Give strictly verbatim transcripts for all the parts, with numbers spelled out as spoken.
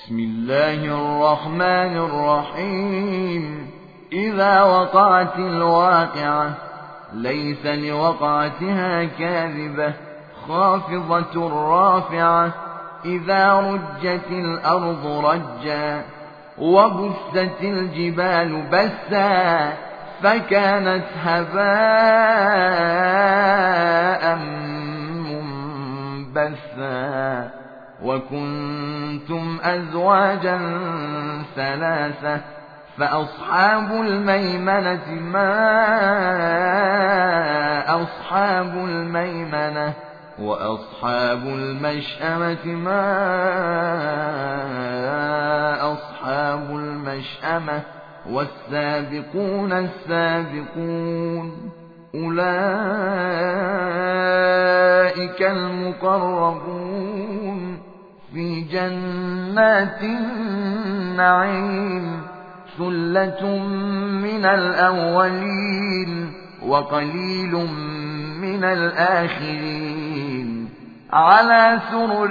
بسم الله الرحمن الرحيم. إذا وقعت الواقعة ليس لوقعتها كاذبة خافضة رافعة. إذا رجت الأرض رجا وبست الجبال بسا فكانت هباء منبثا. وكنتم أزواجا ثلاثة فأصحاب الميمنة ما أصحاب الميمنة وأصحاب المشأمة ما أصحاب المشأمة. والسابقون السابقون أولئك المقربون في جنات النعيم. ثلة من الأولين وقليل من الآخرين. على سرر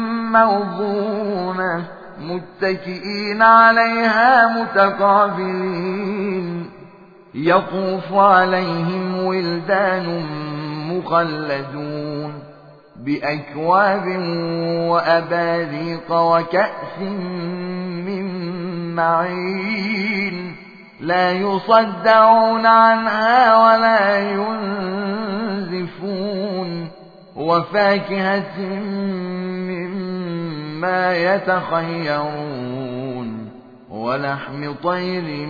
موضونة متكئين عليها متقابلين. يطوف عليهم ولدان مخلدون بأكواب وأباريق وكأس من معين. لا يصدعون عنها ولا ينزفون. وفاكهة مما يتخيرون ولحم طير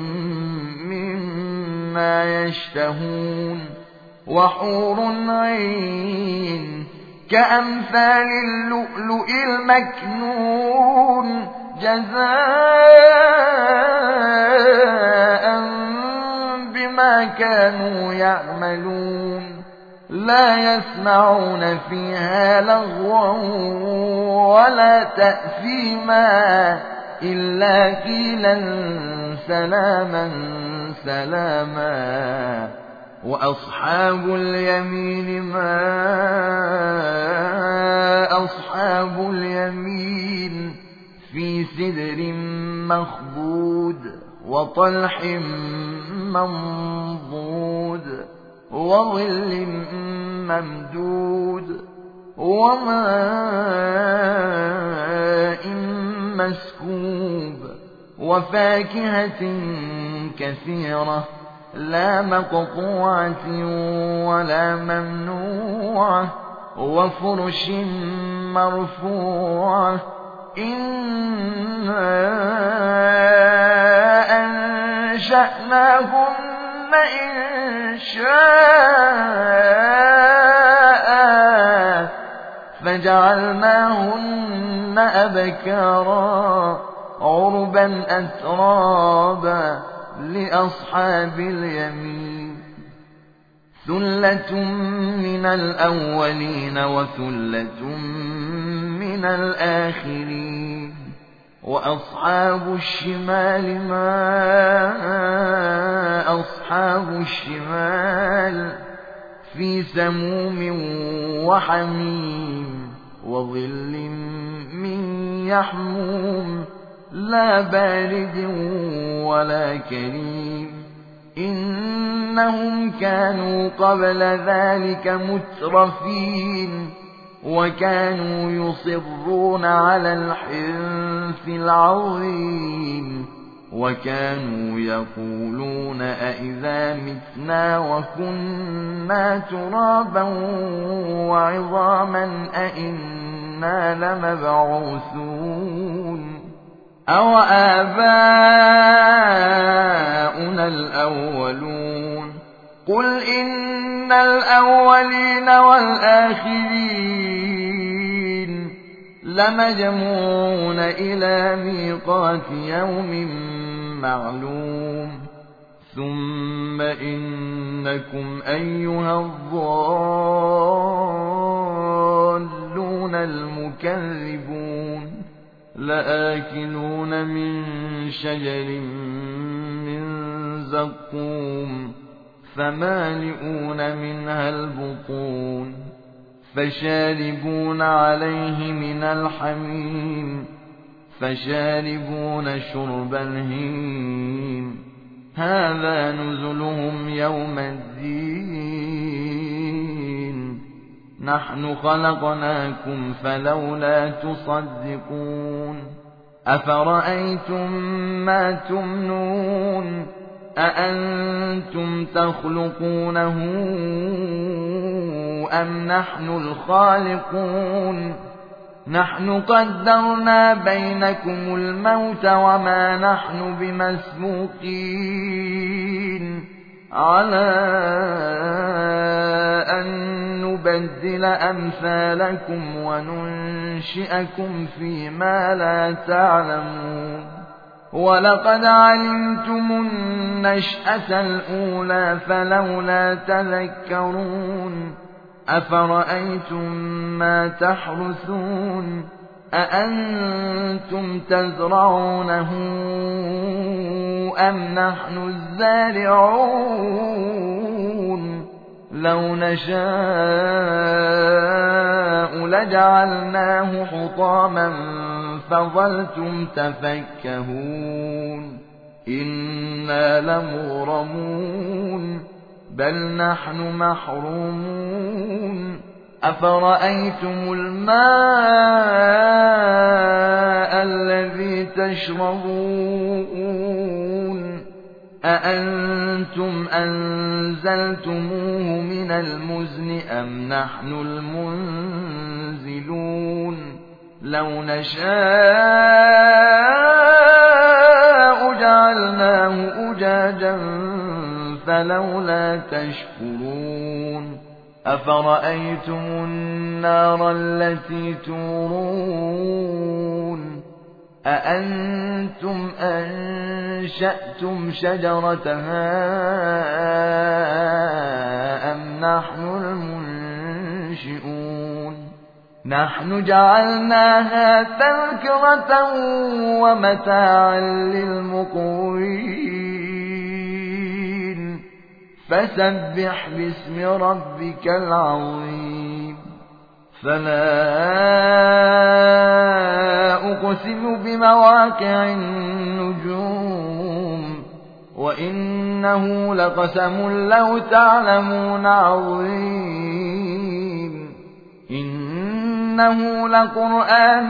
مما يشتهون. وحور عين كأمثال اللؤلؤ المكنون جزاء بما كانوا يعملون. لا يسمعون فيها لغوا ولا تأثيما إلا قيلا سلاما سلاما. وأصحاب اليمين ما أصحاب اليمين في سدر مخضود وطلح منضود وظل ممدود وماء مسكوب. وفاكهة كثيرة لا مقطوعة ولا ممنوعة. وفرش مرفوعة. إنا أنشأناهن إنشاء فجعلناهن أبكارا عربا أترابا لأصحاب اليمين. ثلة من الأولين وثلة من الآخرين. وأصحاب الشمال ما أصحاب الشمال في سموم وحميم وظل من يحموم لا بارد ولا كريم. إنهم كانوا قبل ذلك مترفين وكانوا يصرون على الحنث العظيم. وكانوا يقولون أئذا متنا وكنا ترابا وعظاما أئنا لمبعوثون أو آباؤنا الأولون. قل إن الأولين والآخرين لمجموعون إلى ميقات يوم معلوم. ثم إنكم أيها الضالون المكذبون لآكلون من شجر من زقوم فمالئون منها البطون فشاربون عليه من الحميم فشاربون شرب الهيم هذا نزلهم يوم الدين نحن خلقناكم فلولا تصدقون أفرأيتم ما تمنون أأنتم تخلقونه أم نحن الخالقون نحن قدرنا بينكم الموت وما نحن بمسبوقين على أن نبدل أمثالكم وننشئكم فيما لا تعلمون ولقد علمتم النشأة الأولى فلولا تذكرون أفرأيتم ما تحرثون أأنتم تزرعونه أم نحن الزارعون لو نشاء لجعلناه حطاما فظلتم تفكهون إنا لمغرمون بل نحن محرومون أفرأيتم الماء الذي تشربون أأنتم أنزلتموه من المزن أم نحن المنزلون لو نشاء جعلناه أجاجا فلولا تشكرون أفرأيتم النار التي تورون أأنتم أنشأتم شجرتها أم نحن المنشئون نحن جعلناها تذكرة ومتاعا للمقوين فسبح باسم ربك العظيم فلا أقسم بمواقع النجوم وإنه لقسم لو تعلمون عظيم إنه لقرآن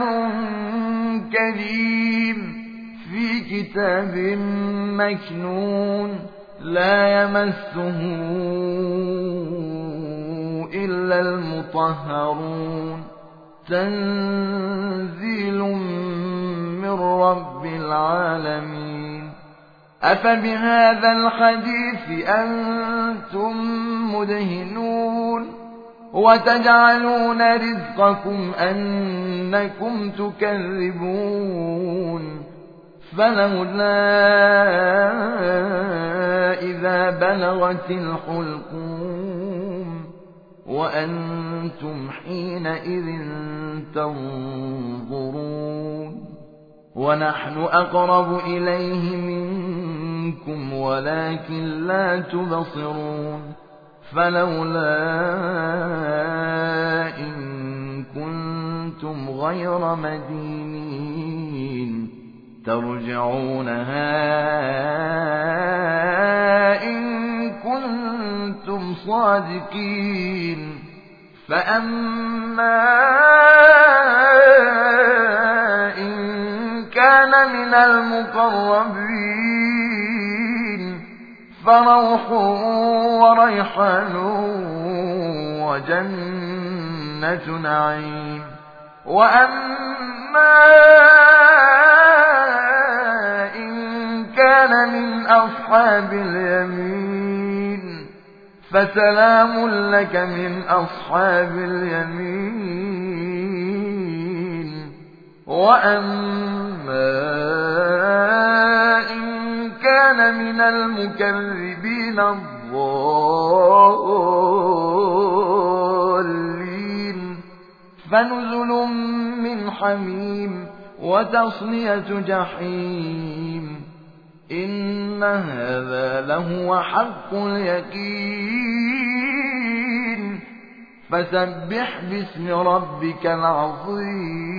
كريم في كتاب مكنون لا يمسه إلا المطهرون تنزيل من رب العالمين أفبهذا الحديث أنتم مدهنون وتجعلون رزقكم أنكم تكذبون فلولا إذا بلغت الحلقوم وأنتم حينئذ تنظرون ونحن أقرب إليه منكم ولكن لا تبصرون فلولا إن كنتم غير مدينين ترجعونها إن كنتم صادقين فأما إن كان من المقربين فروح وريحان وجنة نعيم وأما إن كان من أصحاب اليمين فسلام لك من أصحاب اليمين وأما إن كان من المكذبين الضالين فنزل من حميم وتصلية جحيم إن هذا لهو حق اليقين فسبح باسم ربك العظيم